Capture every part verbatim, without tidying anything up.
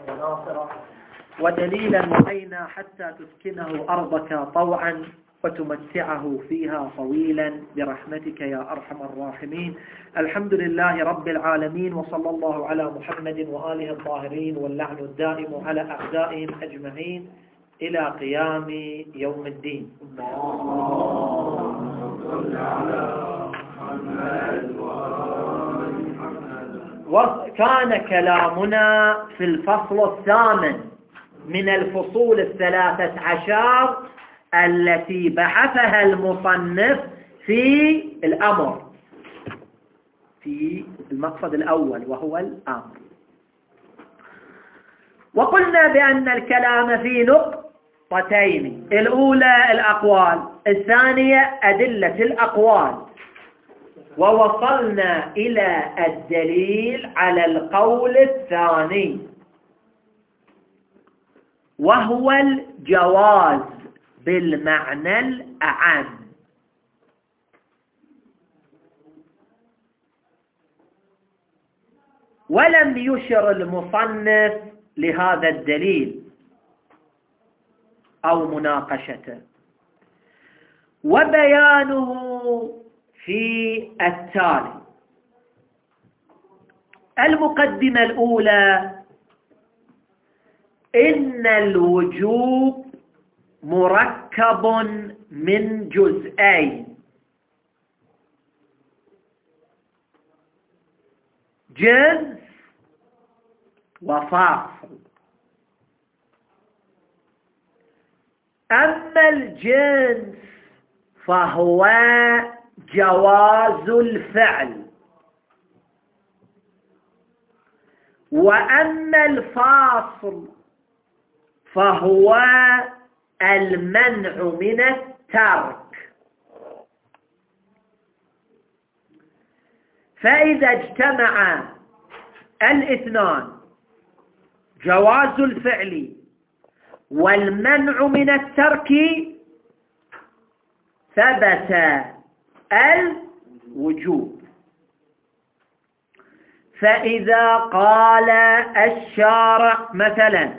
وناصرا ودليلا معينا حتى تسكنه أرضك طوعا وتمتعه فيها طويلا برحمتك يا أرحم الراحمين. الحمد لله رب العالمين، وصلى الله على محمد وآله الطاهرين، واللعن الدائم على أعدائهم أجمعين إلى قيام يوم الدين. وكان كلامنا في الفصل الثامن من الفصول الثلاثة عشر التي بحثها المصنف في الأمر، في المقصد الأول وهو الأمر. وقلنا بأن الكلام في نقطتين: الأولى الأقوال، الثانية أدلة الأقوال. ووصلنا إلى الدليل على القول الثاني وهو الجواز بالمعنى الأعم. ولم يشر المصنف لهذا الدليل أو مناقشته، وبيانه في التالي: المقدمة الأولى: إن الوجوب مركب من جزئين: جنس وفاصل. أما الجنس فهو جواز الفعل، وأما الفاصل فهو المنع من الترك. فإذا اجتمع الاثنان، جواز الفعل والمنع من الترك، ثبت الوجوب. فإذا قال الشارع مثلا: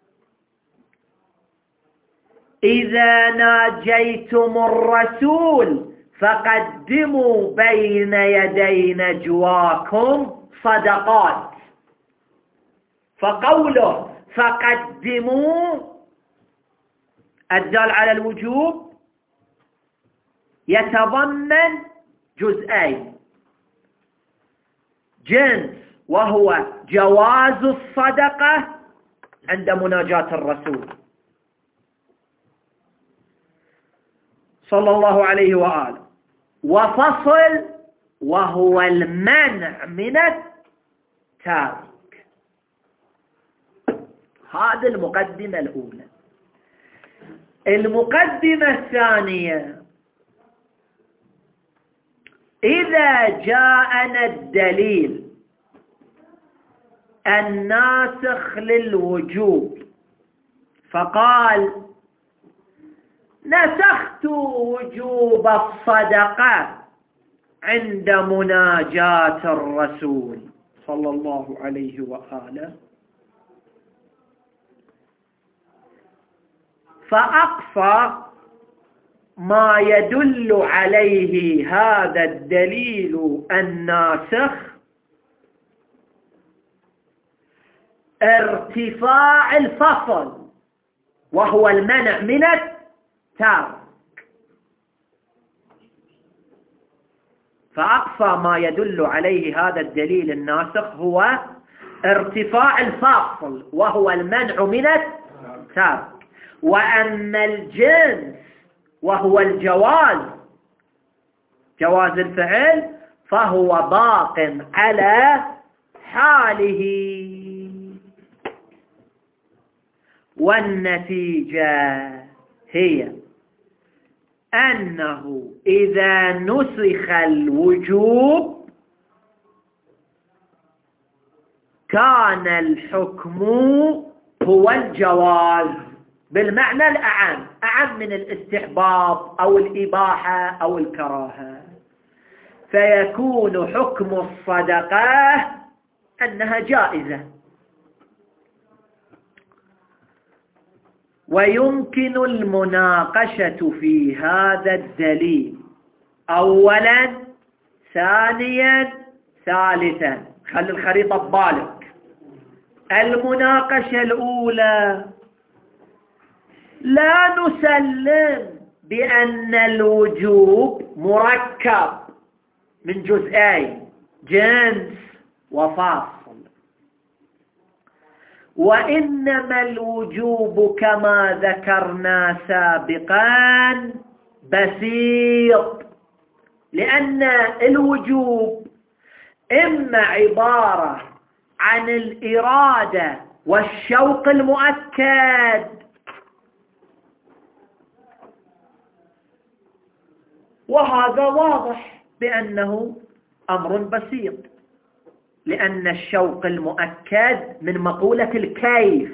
إذا ناجيتم الرسول فقدموا بين يدي نجواكم صدقات، فقوله فقدموا الدال على الوجوب يتضمن جزئين: جنس وهو جواز الصدقة عند مناجاة الرسول صلى الله عليه وآله، وفصل وهو المنع من الترك. هذه المقدمة الأولى. المقدمة الثانية: إذا جاءنا الدليل الناسخ للوجوب فقال: نسخت وجوب الصدقة عند مناجاة الرسول صلى الله عليه وآله، فأقصى ما يدل عليه هذا الدليل الناسخ ارتفاع الفصل وهو المنع من الترك. فأقصى ما يدل عليه هذا الدليل الناسخ هو ارتفاع الفاصل وهو المنع من الترك. وأما الجنس وهو الجواز، جواز الفعل، فهو باق على حاله. والنتيجة هي أنه إذا نسخ الوجوب كان الحكم هو الجواز بالمعنى الأعم، أعم من الاستحباب أو الإباحة أو الكراهة. فيكون حكم الصدقة أنها جائزة، ويمكن المناقشة في هذا الدليل أولا ثانيا ثالثا. خلي الخريطة ببالك. المناقشة الأولى: لا نسلم بأن الوجوب مركب من جزئين، جنس وفصل، وإنما الوجوب كما ذكرنا سابقا بسيط، لأن الوجوب إما عبارة عن الإرادة والشوق المؤكد، وهذا واضح بأنه أمر بسيط، لأن الشوق المؤكد من مقولة الكيف،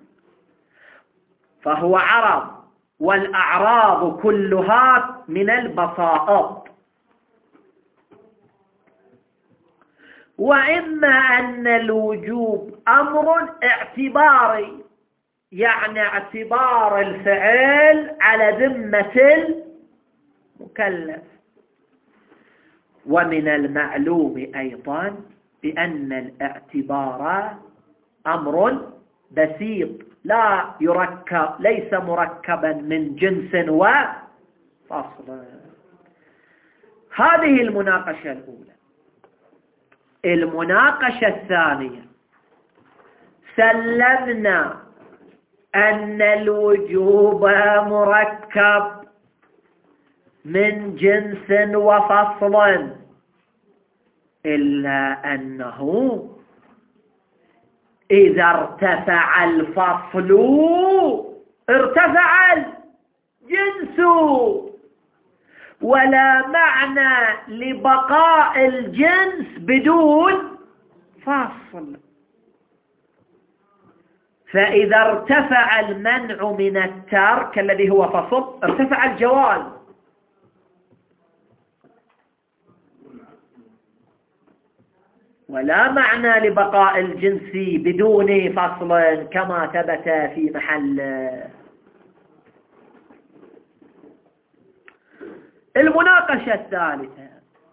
فهو عرض، والأعراض كلها من البسائط. وإما أن الوجوب أمر اعتباري، يعني اعتبار الفعل على ذمة المكلف. ومن المعلوم أيضا بأن الاعتبار أمر بسيط لا يركب، ليس مركبا من جنس وفصل. هذه المناقشة الأولى. المناقشة الثانية: سلمنا أن الوجوب مركب من جنس وفصل، إلا أنه إذا ارتفع الفصل ارتفع الجنس، ولا معنى لبقاء الجنس بدون فصل. فإذا ارتفع المنع من الترك الذي هو فصل، ارتفع الجواز. ولا معنى لبقاء الجنس بدون فصل كما ثبت في محل. المناقشة الثالثة: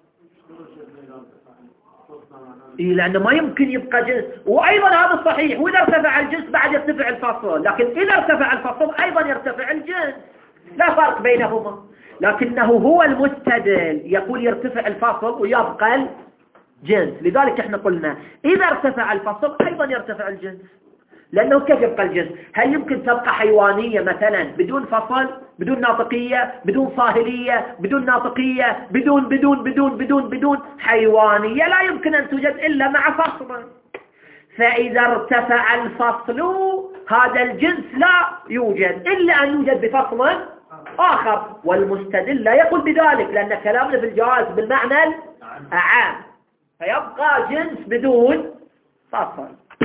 إيه، لأنه ما يمكن يبقى جنس، وأيضا هذا صحيح، وإذا ارتفع الجنس بعد يرتفع الفصل، لكن إذا ارتفع الفصل أيضا يرتفع الجنس، لا فرق بينهما. لكنه هو المستدل يقول يرتفع الفصل ويبقى الجنس، لذلك احنا قلنا إذا ارتفع الفصل أيضا يرتفع الجنس. لأنه كيف يبقى الجنس؟ هل يمكن تبقى حيوانية مثلا بدون فصل، بدون ناطقية، بدون صاهلية، بدون ناطقية، بدون بدون بدون بدون بدون حيوانية؟ لا يمكن أن توجد إلا مع فصل. فإذا ارتفع الفصل هذا الجنس لا يوجد إلا أن يوجد بفصل آخر، والمستدل لا يقول بذلك، لأن كلامنا في الجواز بالمعنى العام، فيبقى جنس بدون فصل.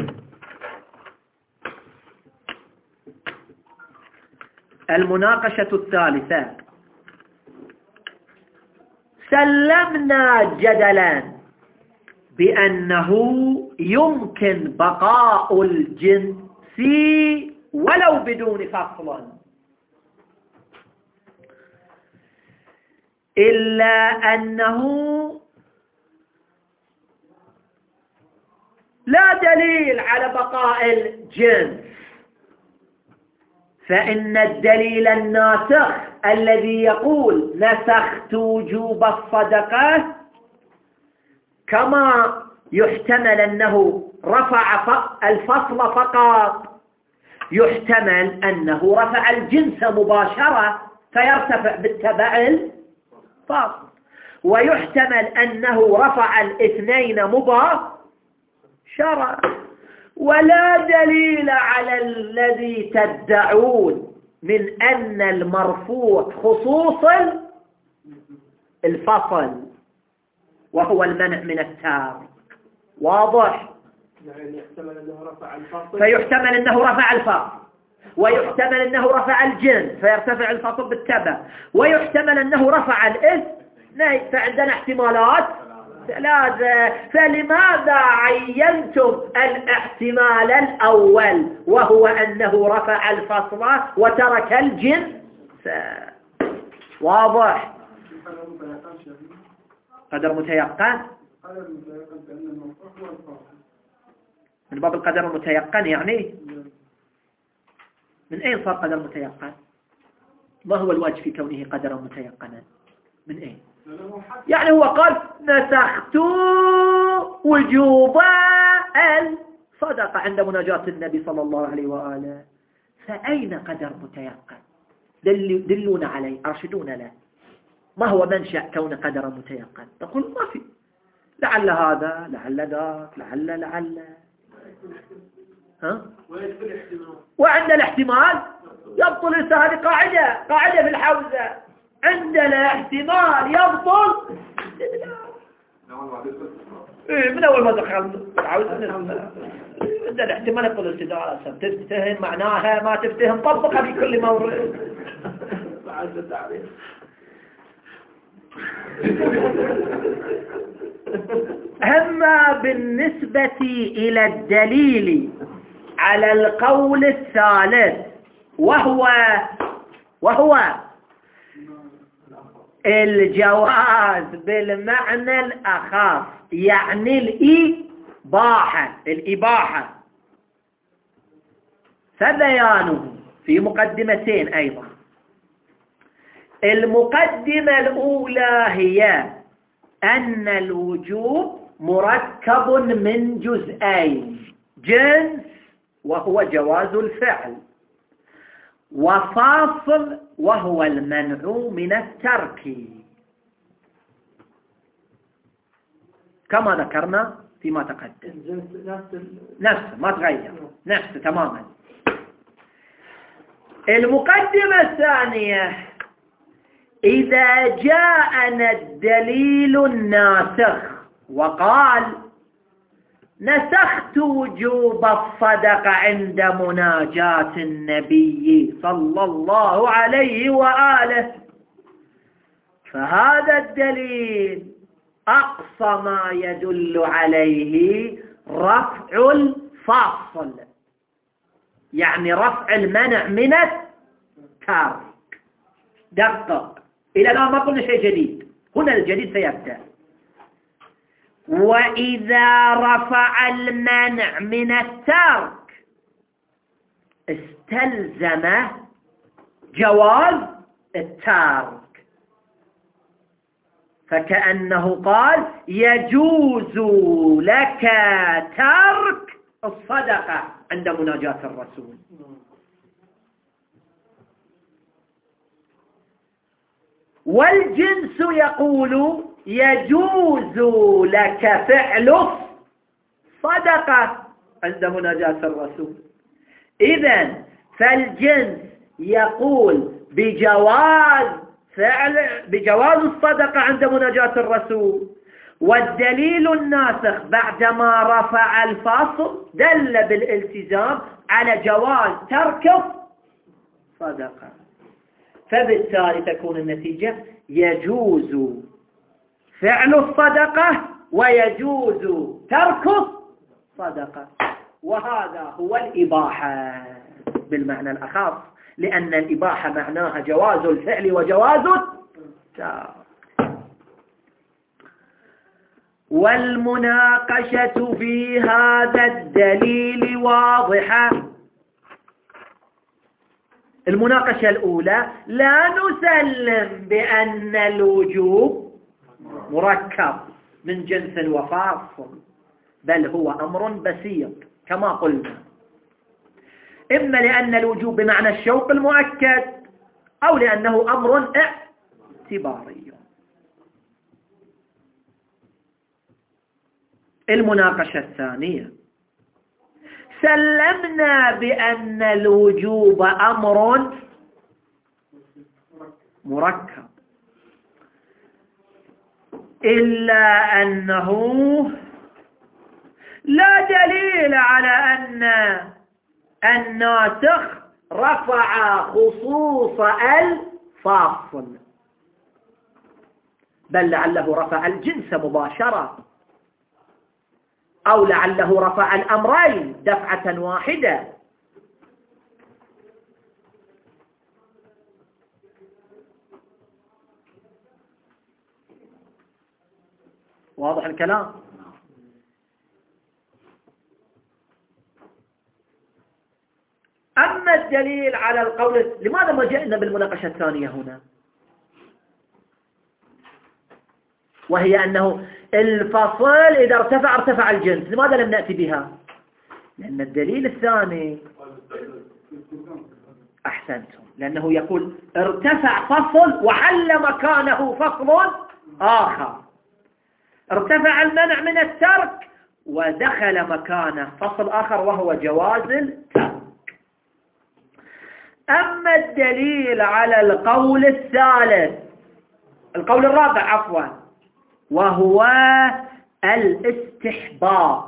المناقشة الثالثة: سلمنا جدلا بأنه يمكن بقاء الجنس ولو بدون فصل، إلا أنه لا دليل على بقاء الجنس. فإن الدليل الناسخ الذي يقول نسخت وجوب الصدقة، كما يحتمل أنه رفع الفصل فقط، يحتمل أنه رفع الجنس مباشرة فيرتفع بالتبع الفصل، ويحتمل أنه رفع الاثنين مباشرة. ولا دليل على الذي تدعون من أن المرفوع خصوص الفصل وهو المنع من التارك. واضح؟ يعني يحتمل أنه رفع الفصل، فيحتمل أنه رفع الفصل، ويحتمل أنه رفع الجنس فيرتفع الفصل بالتبع، ويحتمل أنه رفع الإثم. فعندنا احتمالات ثلاثة. فلماذا عينتم الاحتمال الأول وهو أنه رفع الفصل وترك الجنس؟ واضح. قدر متيقن من باب القدر المتيقن، يعني من أين صار قدر متيقن؟ ما هو الواجب في كونه قدرا متيقنا؟ من أين؟ يعني هو قال نسخت وجوب الصدقة عند مناجاة النبي صلى الله عليه وآله. فأين قدر متيقن؟ دل دلونا عليه، أرشدونا له. ما هو منشأ كون قدرا متيقن؟ تقول ما في، لعل هذا لعل ذاك لعل لعل ها؟ وعند الاحتمال يبطل. هذه قاعدة قاعدة في الحوزة، عندنا احتمال يبطل إيه من أول ما دخلنا الحوزة. عندنا احتمال يبطل الاستدارة. تفتهم معناها ما تفتهم طبقها في كل مورد. أما بالنسبة إلى الدليل على القول الثالث وهو وهو الجواز بالمعنى الأخص، يعني الإباحة الإباحة فبيانه في مقدمتين أيضا. المقدمة الأولى هي أن الوجوب مركب من جزئين: جنس وهو جواز الفعل، وفاصل وهو المنع من الترك، كما ذكرنا فيما تقدم. نفسه ما تغير، نفسه تماما. المقدمة الثانية: إذا جاءنا الدليل الناسخ وقال نسخت وجوب الصدقة عند مناجاة النبي صلى الله عليه وآله، فهذا الدليل أقصى ما يدل عليه رفع الفاصل، يعني رفع المنع من الترك. دقق، إلى الآن ما قلنا شيء جديد، هنا الجديد سيبدأ. وإذا رفع المنع من الترك استلزم جواز الترك، فكأنه قال يجوز لك ترك الصدقة عند مناجاة الرسول. والجنس يقول يجوز لك فعل الصدقة عند مناجاة الرسول. إذن فالجنس يقول بجواز فعل بجواز الصدقة عند مناجاة الرسول، والدليل الناسخ بعدما رفع الفاصل دل بالالتزام على جواز ترك الصدقة، فبالتالي تكون النتيجة يجوز فعل الصدقة ويجوز ترك الصدقة. وهذا هو الإباحة بالمعنى الأخص، لأن الإباحة معناها جواز الفعل وجواز الترك. والمناقشة في هذا الدليل واضحة. المناقشة الأولى: لا نسلم بأن الوجوب مركب من جنس وفاصل، بل هو أمر بسيط كما قلنا، إما لأن الوجوب بمعنى الشوق المؤكد أو لأنه أمر اعتباري. المناقشة الثانية: سلمنا بأن الوجوب أمر مركب، إلا أنه لا دليل على أن الناسخ رفع خصوص الفاصل، بل لعله رفع الجنس مباشرة، أو لعله رفع الأمرين دفعة واحدة. واضح الكلام؟ أما الدليل على القول، لماذا ما جئنا بالمناقشة الثانية هنا؟ وهي أنه الفصل إذا ارتفع ارتفع الجنس، لماذا لم نأتي بها؟ لأن الدليل الثاني أحسنتم، لأنه يقول ارتفع فصل وحل مكانه فصل آخر، ارتفع المنع من الترك ودخل مكانه فصل آخر وهو جواز الترك. أما الدليل على القول الثالث، القول الرابع عفوا، وهو الاستحباب،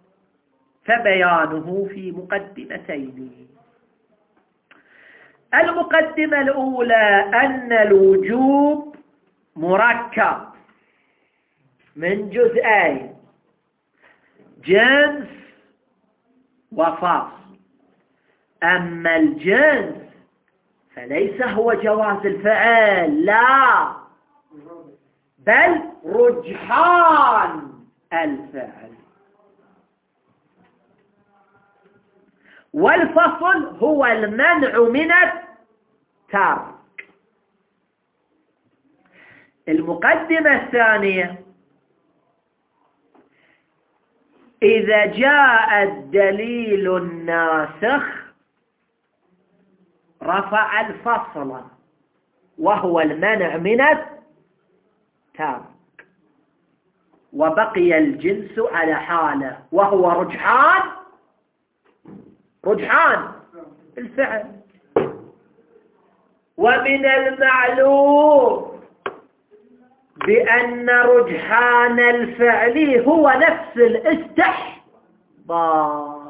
فبيانه في مقدمتين. المقدمة الأولى أن الوجوب مركب من جزئين، جنس وفصل. أما الجنس فليس هو جواز الفعل، لا، بل رجحان الفعل. والفصل هو المنع من الترك. المقدمة الثانية، إذا جاء الدليل الناسخ رفع الفصل وهو المنع من الترك، وبقي الجنس على حاله وهو رجحان رجحان الفعل. ومن المعلوم بأن رجحان الفعل هو نفس الاستحباب.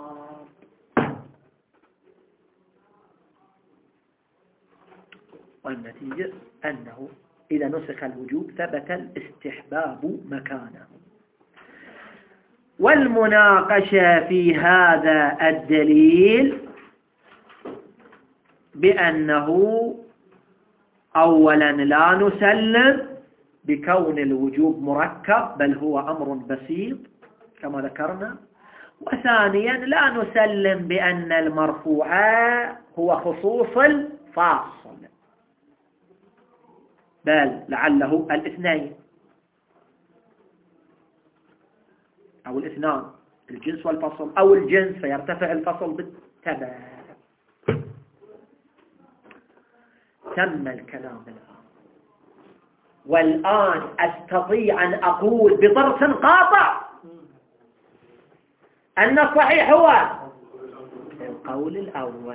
والنتيجة أنه إذا نسخ الوجوب ثبت الاستحباب مكانه. والمناقشة في هذا الدليل بأنه أولا لا نسلم بكون الوجوب مركب، بل هو أمر بسيط كما ذكرنا. وثانيا لا نسلم بأن المرفوع هو خصوص الفاصل، بل لعله الاثنين أو الاثنان، الجنس والفصل، أو الجنس فيرتفع الفصل بالتبع. تم الكلام الآن. والآن أستطيع أن أقول بضرس قاطع أن الصحيح هو القول الأول.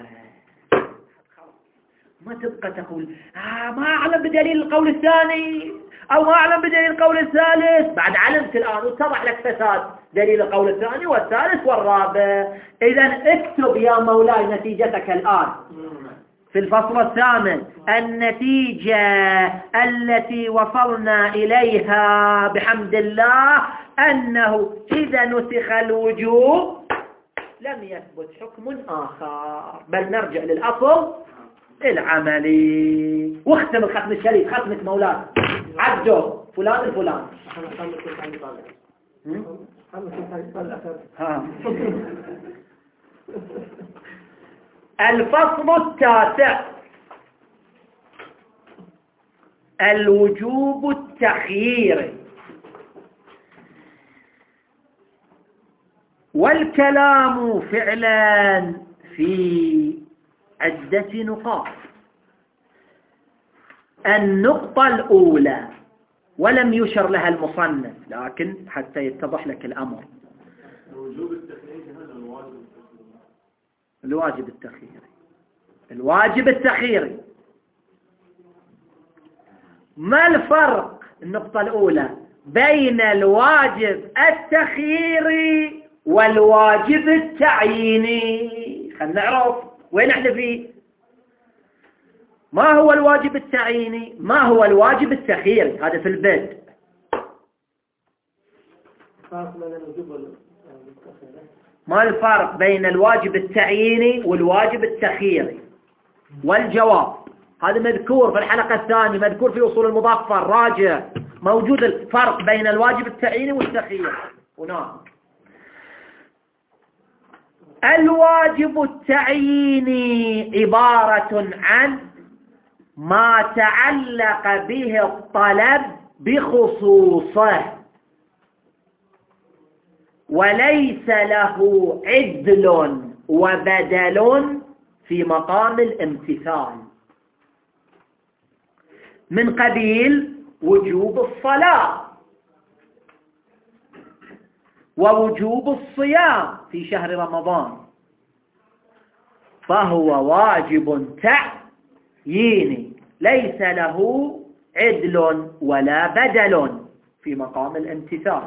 ما تبقى تقول آه ما أعلم بدليل القول الثاني أو ما أعلم بدليل القول الثالث. بعد علمت الآن واتضح لك فساد دليل القول الثاني والثالث والرابع. إذا اكتب يا مولاي نتيجتك الآن في الفصل الثامن. النتيجة التي وصلنا إليها بحمد الله أنه إذا نسخ الوجوب لم يثبت حكم آخر، بل نرجع للأصل العملي. واختم الختم الشريف، ختمة مولاي عدوا فلان الفلان. ها. الفصل التاسع، الوجوب التخييري. والكلام فعلا في عدة نقاط. النقطة الأولى ولم يشر لها المصنف، لكن حتى يتضح لك الأمر. الوجوب التخييري هذا الواجب الواجب التخييري الواجب التخييري ما الفرق؟ النقطة الأولى بين الواجب التخييري والواجب التعييني. خلينا نعرف وين احنا فيه. ما هو الواجب التعييني؟ ما هو الواجب التخييري؟ هذا في البدء. ما الفرق بين الواجب التعييني والواجب التخييري؟ والجواب هذا مذكور في الحلقة الثانية، مذكور في أصول المظفر، راجع، موجود الفرق بين الواجب التعييني والتخييري هناك. الواجب التعييني عبارة عن ما تعلق به الطلب بخصوصه وليس له عدل وبدل في مقام الامتثال، من قبيل وجوب الصلاة ووجوب الصيام في شهر رمضان، فهو واجب تعييني ليس له عدل ولا بدل في مقام الامتثال.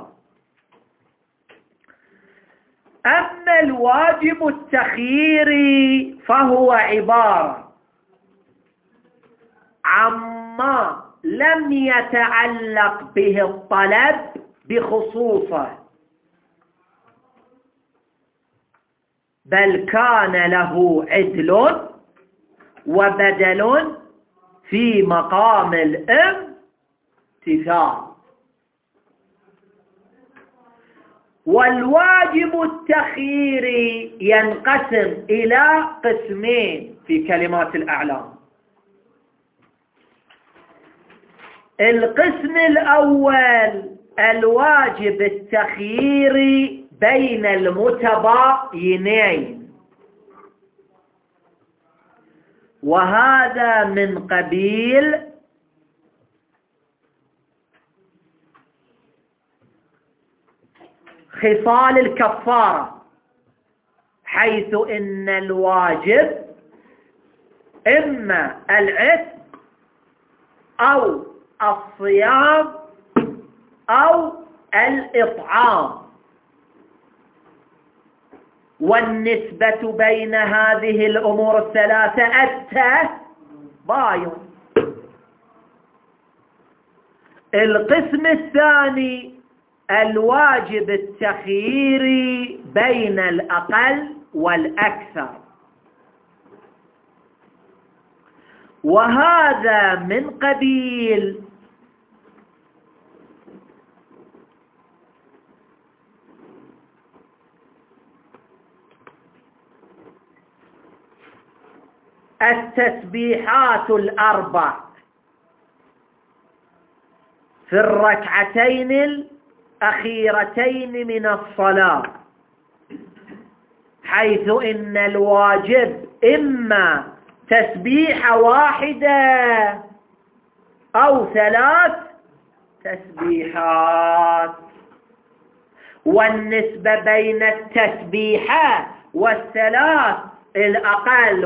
أما الواجب التخييري فهو عبارة عما لم يتعلق به الطلب بخصوصه بل كان له عدل وبدل في مقام الامتثال. والواجب التخييري ينقسم إلى قسمين في كلمات الأعلام. القسم الأول الواجب التخييري بين المتباينين، وهذا من قبيل خصال الكفارة، حيث إن الواجب إما العتق أو الصيام أو الإطعام، والنسبة بين هذه الأمور الثلاثة التباين. القسم الثاني الواجب التخييري بين الأقل والأكثر، وهذا من قبيل التسبيحات الأربع في الركعتين الأخيرتين من الصلاة، حيث إن الواجب إما تسبيحة واحدة أو ثلاث تسبيحات، والنسبة بين التسبيحة والثلاث الأقل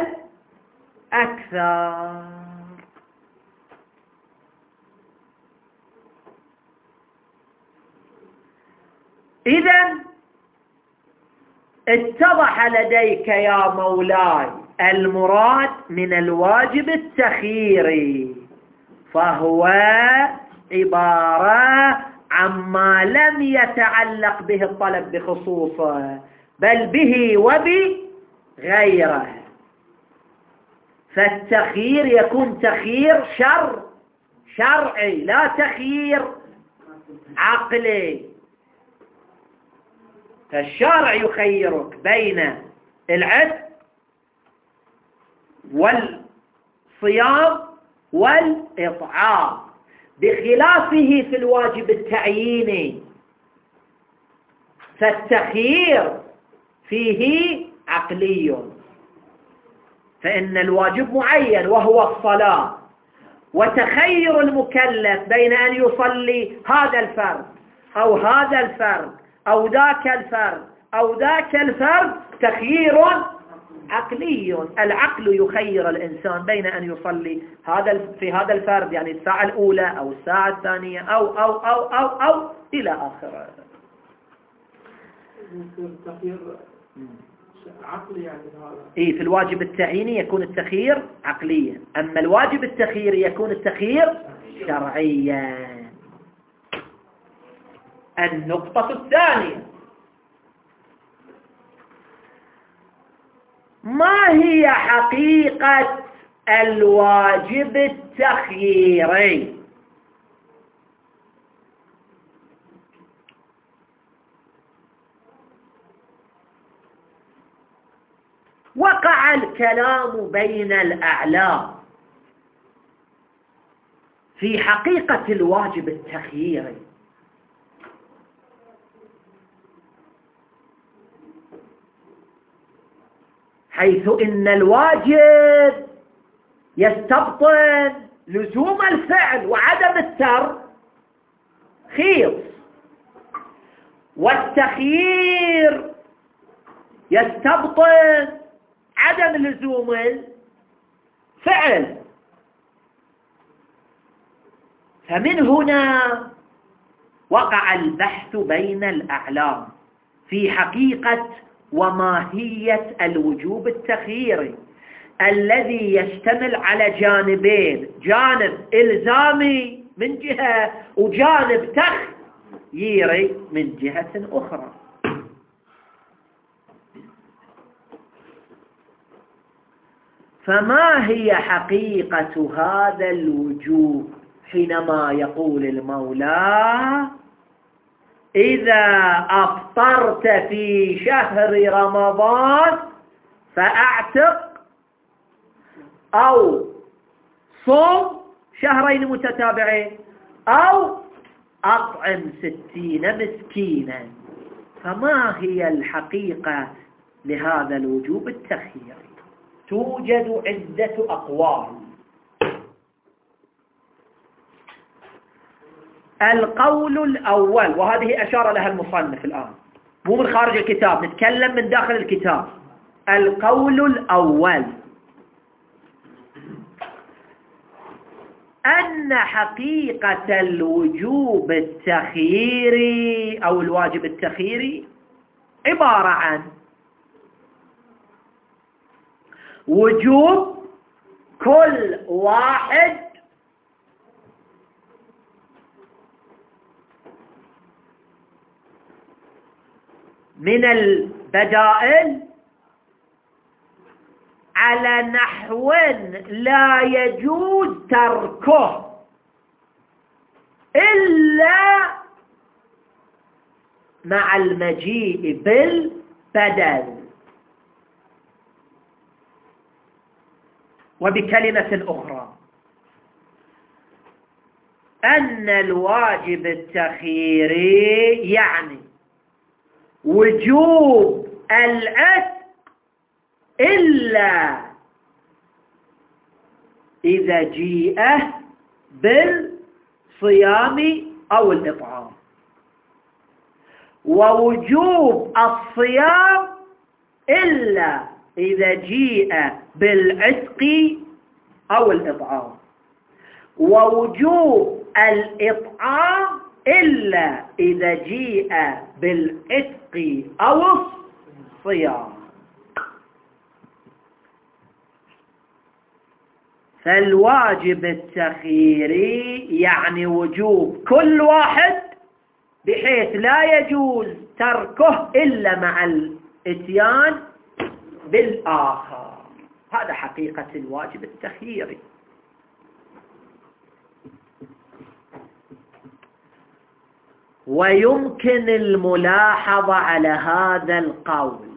والأكثر. إذن اتضح لديك يا مولاي المراد من الواجب التخييري، فهو عبارة عما لم يتعلق به الطلب بخصوصه بل به وبغيره. فالتخيير يكون تخيير شر شرعي لا تخيير عقلي. فالشرع يخيرك بين العتق والصيام والإطعام، بخلافه في الواجب التعييني، فالتخيير فيه عقلي، فإن الواجب معين وهو الصلاة، وتخير المكلف بين أن يصلي هذا الفرد أو هذا الفرد أو ذاك الفرد أو ذاك الفرد تخيير عقلي. العقل يخير الإنسان بين أن يصلي هذا في هذا الفرد، يعني الساعة الأولى أو الساعة الثانية أو أو أو أو أو إلى آخره. التخيير عقلي يعني هذا. إيه، في الواجب التعييني يكون التخيير عقليا، أما الواجب التخييري يكون التخيير شرعيا. النقطة الثانية: ما هي حقيقة الواجب التخييري؟ وقع الكلام بين الأعلام في حقيقة الواجب التخييري، حيث إن الواجب يستبطن لزوم الفعل وعدم الترخيص، والتخيير يستبطن عدم لزوم الفعل. فمن هنا وقع البحث بين الأعلام في حقيقة وماهية الوجوب التخييري، الذي يشتمل على جانبين: جانب إلزامي من جهة وجانب تخييري من جهة أخرى. فما هي حقيقة هذا الوجوب حينما يقول المولى: إذا أفطرت في شهر رمضان فأعتق أو صم شهرين متتابعين أو أطعم ستين مسكينا؟ فما هي الحقيقة لهذا الوجوب التخييري؟ توجد عدة أقوال. القول الأول، وهذه أشار لها المصنف الآن، مو من خارج الكتاب، نتكلم من داخل الكتاب. القول الأول: أن حقيقة الوجوب التخييري أو الواجب التخييري عبارة عن وجوب كل واحد من البدائل على نحو لا يجوز تركه إلا مع المجيء بالبدل. وبكلمة أخرى: أن الواجب التخييري يعني وجوب العتق إلا إذا جيء بالصيام أو الإطعام، ووجوب الصيام إلا إذا جيء بالعتق أو الإطعام، ووجوب الإطعام إلا إذا جيء بالعتق أو الصيام. فالواجب التخييري يعني وجوب كل واحد بحيث لا يجوز تركه إلا مع الإتيان بالآخر. هذا حقيقة الواجب التخييري. ويمكن الملاحظة على هذا القول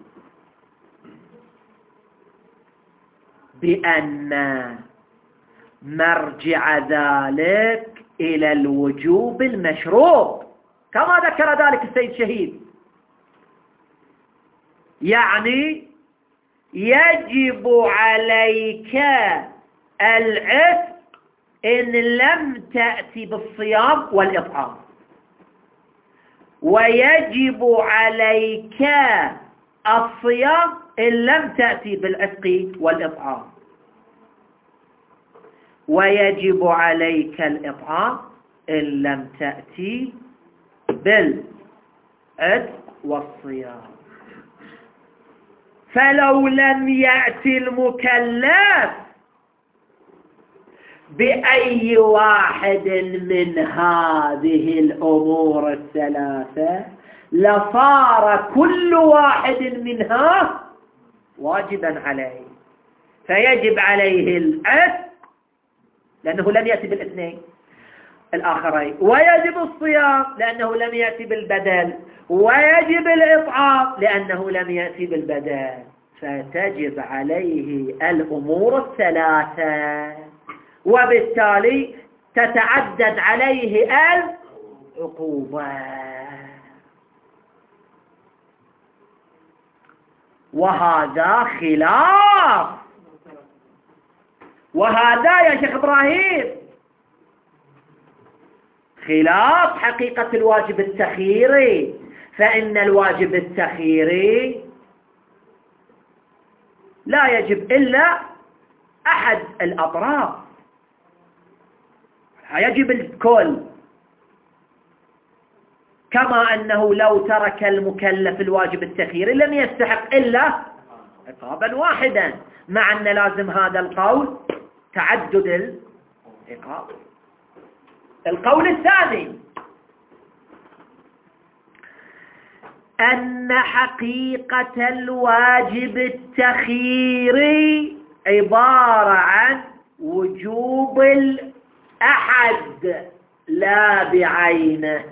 بأن مرجع ذلك إلى الوجوب المشروط كما ذكر ذلك السيد شهيد، يعني يجب عليك العتق إن لم تأتي بالصيام والإطعام، ويجب عليك الصيام إن لم تأتي بالعتق والإطعام، ويجب عليك الإطعام إن لم تأتي بالعتق والصيام. فلو لم يأتي المكلف بأي واحد من هذه الأمور الثلاثة لصار كل واحد منها واجبا عليه، فيجب عليه العتق لأنه لم يأتي بالاثنين الآخرين، ويجب الصيام لأنه لم يأتي بالبدل، ويجب الإطعام لأنه لم يأتي بالبدل، فتجب عليه الأمور الثلاثة، وبالتالي تتعدد عليه العقوبة. وهذا خلاف، وهذا يا شيخ إبراهيم خلاف حقيقة الواجب التخييري، فإن الواجب التخييري لا يجب إلا أحد الأطراف، يجب الكل، كما أنه لو ترك المكلف الواجب التخييري لم يستحق إلا عقابا واحدا، مع أن لازم هذا القول تعدد العقاب. القول الثاني أن حقيقة الواجب التخييري عبارة عن وجوب الأحد لا بعينه،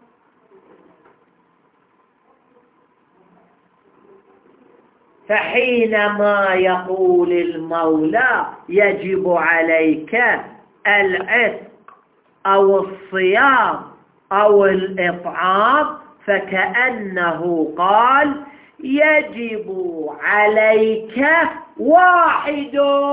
فحينما يقول المولى يجب عليك العتق أو الصيام أو الإطعام، فكأنه قال يجب عليك واحد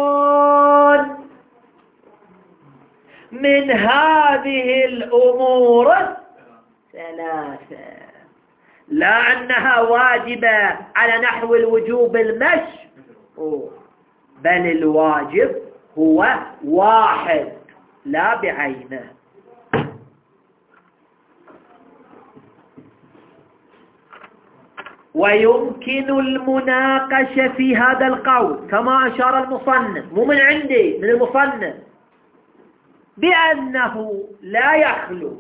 من هذه الأمور الثلاثة، لا أنها واجبة على نحو الوجوب المشي، بل الواجب هو واحد لا بعينه. ويمكن المناقشة في هذا القول كما أشار المصنف، مو من عندي، من المصنف، بأنه لا يخلو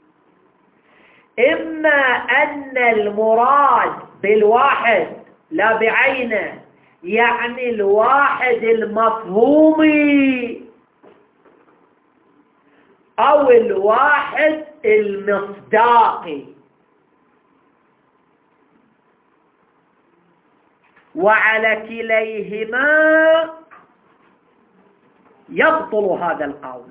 إما أن المراد بالواحد لا بعينه يعني الواحد المفهومي أو الواحد المصداقي، وعلى كليهما يبطل هذا القول.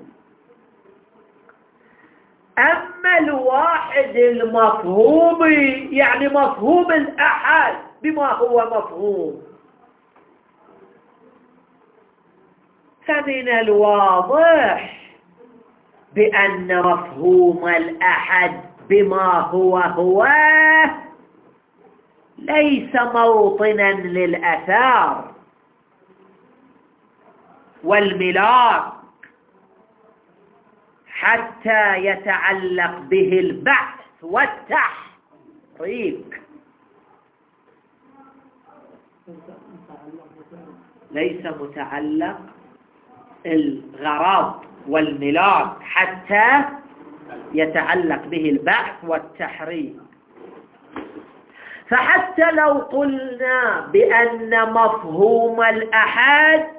أما الواحد المفهومي يعني مفهوم الأحد بما هو مفهوم، فمن الواضح بأن مفهوم الأحد بما هو هو ليس موطنا للأثار والملاك حتى يتعلق به البحث والتحريك، ليس متعلق الغرض والملاك حتى يتعلق به البحث والتحريك. فحتى لو قلنا بأن مفهوم الأحد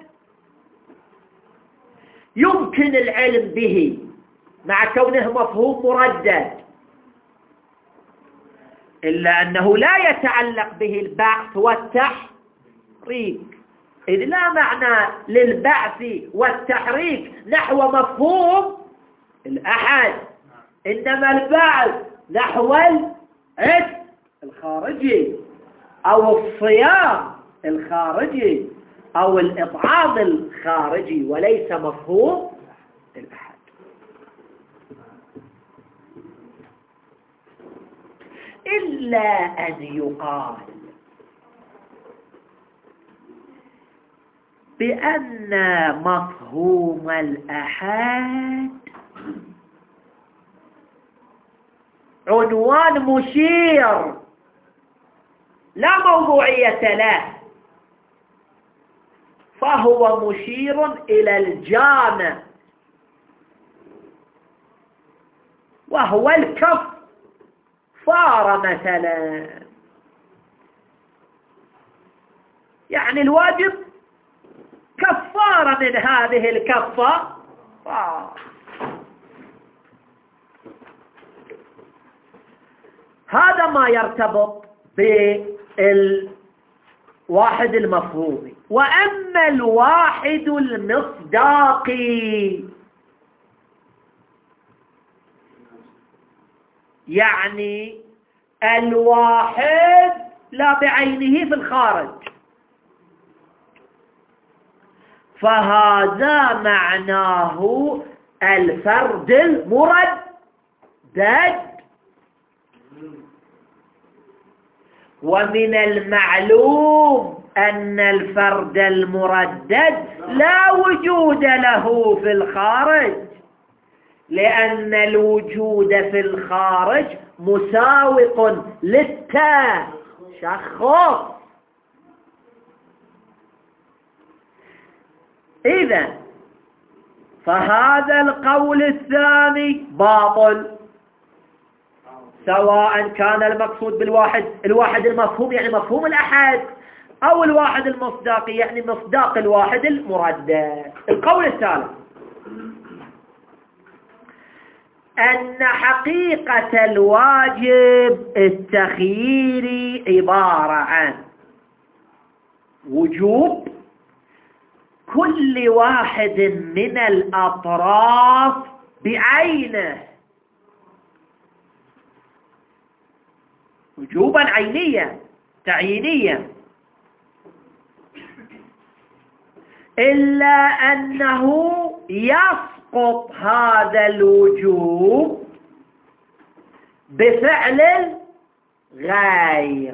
يمكن العلم به مع كونه مفهوم مردد، إلا أنه لا يتعلق به البعث والتحريك، إذ لا معنى للبعث والتحريك نحو مفهوم الأحد، إنما البعث نحو العتق الخارجي أو الصيام الخارجي أو الإطعام الخارجي، وليس مفهوم الأحد. إلا أن يقال بأن مفهوم الأحد عنوان مشير لا موضوعية له، فهو مشير إلى الجامع وهو الكفارة مثلا. يعني الواجب كفارة من هذه الكفة. آه. هذا ما يرتبط بالواحد المفهومي. وأما الواحد المصداقي يعني الواحد لا بعينه في الخارج، فهذا معناه الفرد المردد. ومن المعلوم أن الفرد المردد لا وجود له في الخارج، لأن الوجود في الخارج مساوق للتشخص. إذن فهذا القول الثاني باطل، سواء كان المقصود بالواحد الواحد المفهوم يعني مفهوم الأحد، أو الواحد المصداقي يعني مصداق الواحد المردد. القول الثالث أن حقيقة الواجب التخييري عبارة عن وجوب كل واحد من الأطراف بعينه، وجوبا عينيا تعيينيا، إلا أنه يسقط هذا الوجوب بفعل غير.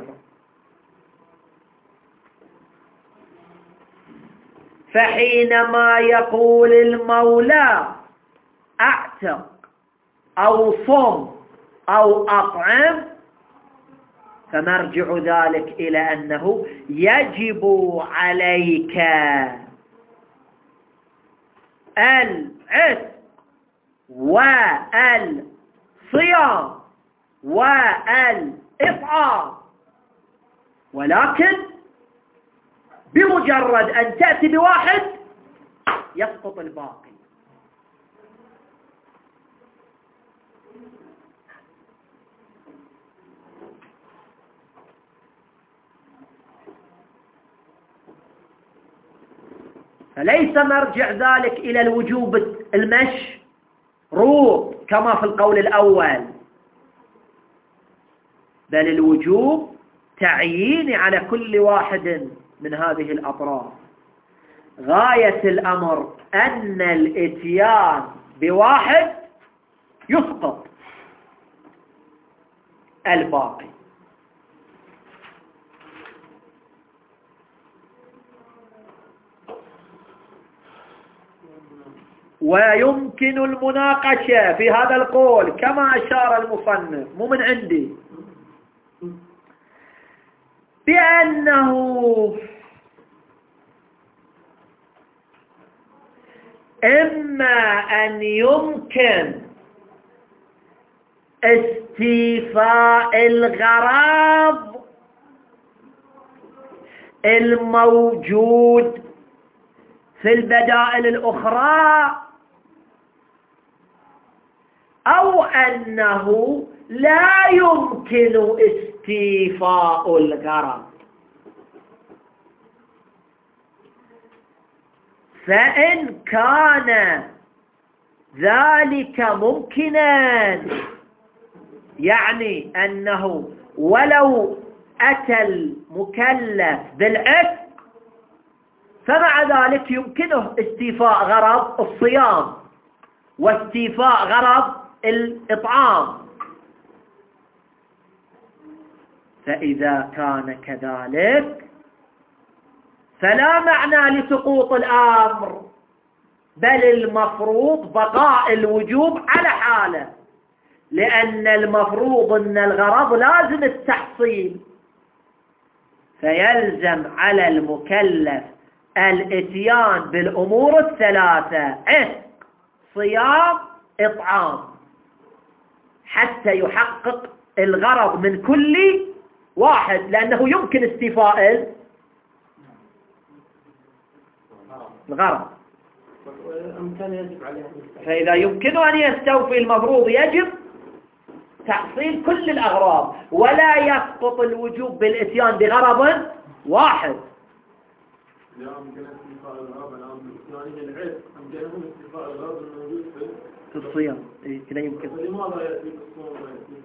فحينما يقول المولى أعتق أو صم أو أطعم، فمرجع ذلك إلى أنه يجب عليك العتق والصيام والإطعام، ولكن بمجرد أن تأتي بواحد يسقط الباقي. فليس مرجع ذلك إلى الوجوب المشروط كما في القول الأول، بل الوجوب تعيين على كل واحد من هذه الأطراف. غاية الأمر أن الإتيان بواحد يسقط الباقي. ويمكن المناقشة في هذا القول كما أشار المصنف، مو من عندي، بأنه إما أن يمكن استيفاء الغرض الموجود في البدائل الأخرى، أو أنه لا يمكن استيفاء الغرض. فإن كان ذلك ممكنا، يعني أنه ولو أتى المكلف بالعتق فمع ذلك يمكنه استيفاء غرض الصيام واستيفاء غرض الإطعام، فإذا كان كذلك فلا معنى لسقوط الأمر، بل المفروض بقاء الوجوب على حاله، لأن المفروض أن الغرض لازم التحصيل، فيلزم على المكلف الاتيان بالأمور الثلاثة: عتق، صيام، إطعام. حتى يحقق الغرض من كل واحد، لأنه يمكن استيفاء الغرض. فإذا يمكن أن يستوفي المفروض يجب تحصيل كل الأغراض، ولا يسقط الوجوب بالإتيان بغرض واحد. لا يمكن استيفاء الغرض الآن بالإتيان العلم، يمكنهم استيفاء الغرض الموجود في الصيام. إيه كذا يمكن. فلماذا يأتي بالصوم ويأتي؟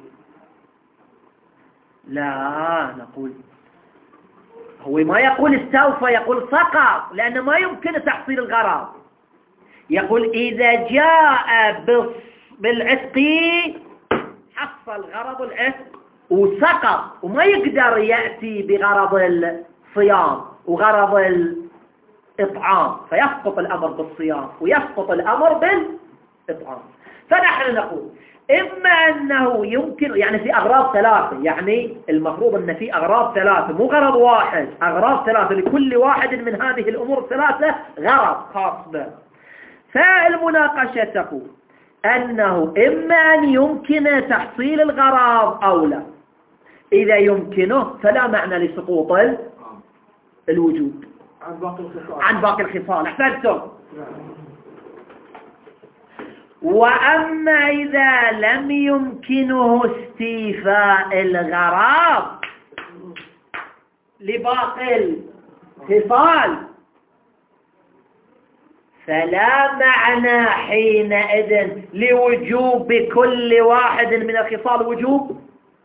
لا نقول هو ما يقول استوفى، يقول سقط، لأنه ما يمكن تحصيل الغرض. يقول إذا جاء بالعتق حصل غرض العتق وسقط، وما يقدر يأتي بغرض الصيام وغرض الإطعام، فيسقط الأمر بالصيام ويسقط الأمر بالإطعام. فنحن نقول إما أنه يمكن، يعني في أغراض ثلاثة، يعني المفروض أن في أغراض ثلاثة مو غرض واحد، أغراض ثلاثة، لكل واحد من هذه الأمور الثلاثة غرض خاص به. فالمناقشة تقول أنه إما أن يمكن تحصيل الغرض أو لا. إذا يمكنه فلا معنى لسقوط الوجود عن باقي الخصال. عن باقي الخصال. أحسنتم. وأما إذا لم يمكنه استيفاء الغرض لباقي الخصال فلا معنى حينئذ لوجوب كل واحد من الخصال وجوب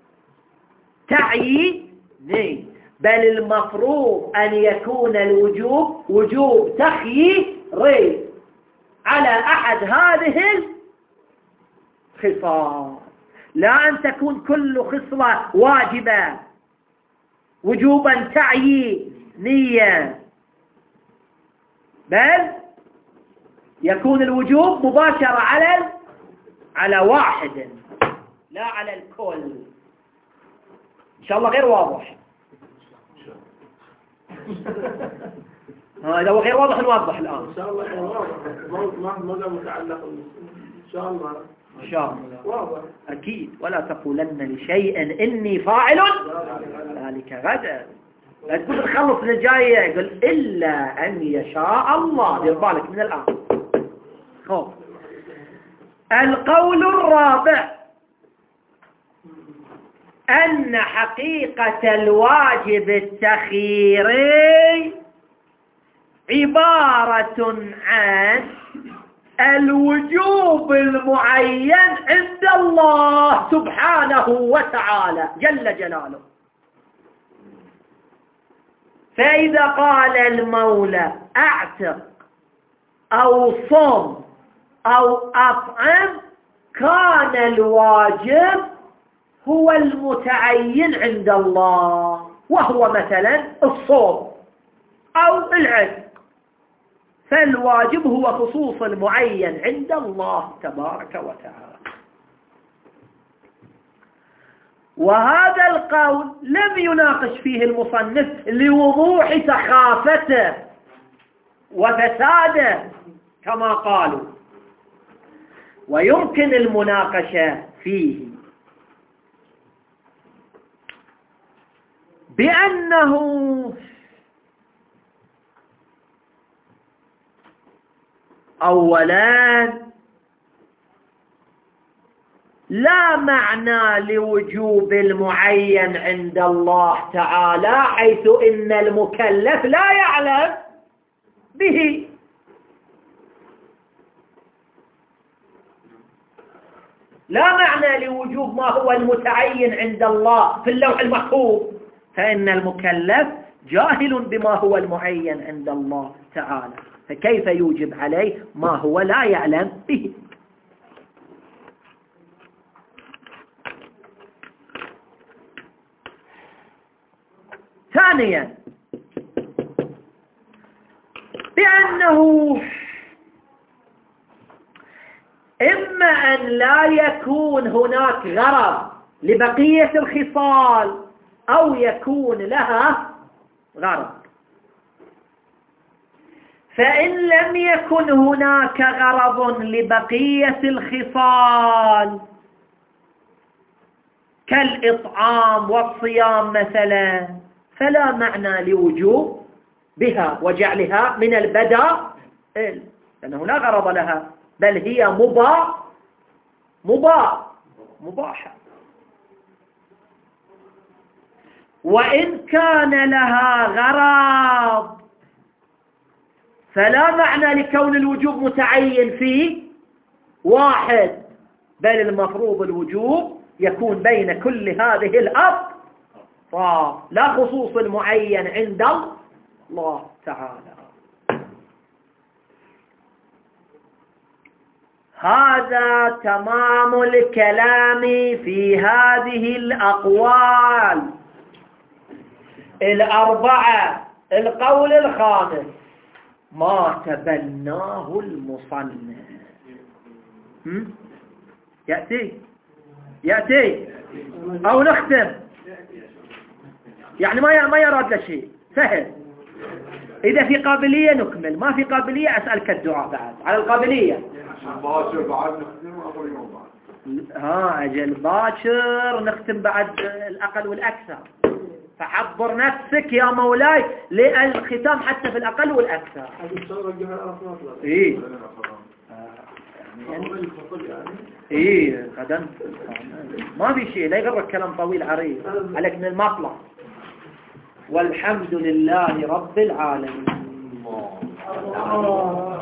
تعييني، بل المفروض أن يكون الوجوب وجوب تخييري على أحد هذه الخصال، لا أن تكون كل خصلة واجبة وجوبا تعيينيا، بل يكون الوجوب مباشرة على على واحد لا على الكل. إن شاء الله غير واضح. إذا هو غير واضح نوضح الآن. إن شاء الله واضح، ما ما متعلق إن شاء الله. إن شاء الله واضح. أكيد. ولا تقولن لشيء إني فاعل ذلك غدا. لا تقول نخلص الجاية يقول إلا أن يشاء الله. دير بالك من الآن. خوف. القول الرابع أن حقيقة الواجب التخييري عبارة عن الوجوب المعين عند الله سبحانه وتعالى جل جلاله. فإذا قال المولى أعتق أو صم أو أطعم كان الواجب هو المتعين عند الله، وهو مثلا الصوم أو العتق، فالواجب هو خصوص المعين عند الله تبارك وتعالى. وهذا القول لم يناقش فيه المصنف لوضوح سخافته وفساده كما قالوا، ويمكن المناقشة فيه بأنه أولا لا معنى لوجوب المعين عند الله تعالى، حيث إن المكلف لا يعلم به. لا معنى لوجوب ما هو المتعين عند الله في اللوح المحفوظ، فإن المكلف جاهل بما هو المعين عند الله تعالى، فكيف يوجب عليه ما هو لا يعلم به؟ ثانيا بأنه إما أن لا يكون هناك غرض لبقية الخصال أو يكون لها غرض. فإن لم يكن هناك غرض لبقية الخصال كالإطعام والصيام مثلا فلا معنى لوجوب بها وجعلها من البدائل لأنه لا غرض لها بل هي مباح مباح مباحة. وإن كان لها غرض فلا معنى لكون الوجوب متعين في واحد بل المفروض الوجوب يكون بين كل هذه الأطراف لا خصوص المعين عند الله تعالى. هذا تمام الكلام في هذه الأقوال الأربعة. القول الخامس ما تبناه المصنف يأتي يأتي أو نختم يعني ما ما يراد شيء سهل. إذا في قابلية نكمل ما في قابلية أسألك الدعاء بعد على القابلية. ها أجل باكر نختم بعد الأقل والأكثر فحضر نفسك يا مولاي للختام حتى في الأقل والأكثر. إيه يعني إيه قدمت ما في شيء لا يغرك كلام طويل عريض عليك من المطلع. والحمد لله رب العالمين.